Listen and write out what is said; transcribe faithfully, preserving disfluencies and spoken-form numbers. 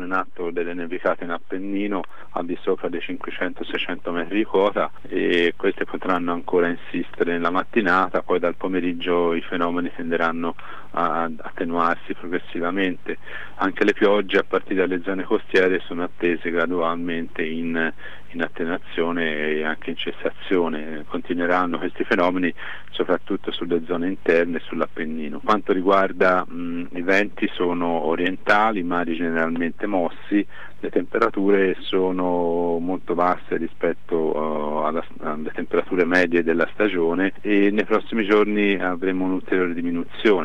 in atto delle nevicate in Appennino al di sopra dei cinquecento seicento metri di quota, e queste potranno ancora insistere nella mattinata. Poi dal pomeriggio i fenomeni tenderanno a attenuarsi progressivamente. Anche le piogge a partire dalle zone costiere sono attese gradualmente in, in attenuazione e anche in cessazione. Continueranno questi fenomeni soprattutto sulle zone interne e sull'Appennino. Quanto riguarda mh, i venti, sono orientali, mari generalmente mossi, le temperature sono molto basse rispetto uh, alla, alle temperature medie della stagione, e nei prossimi giorni avremo un'ulteriore diminuzione.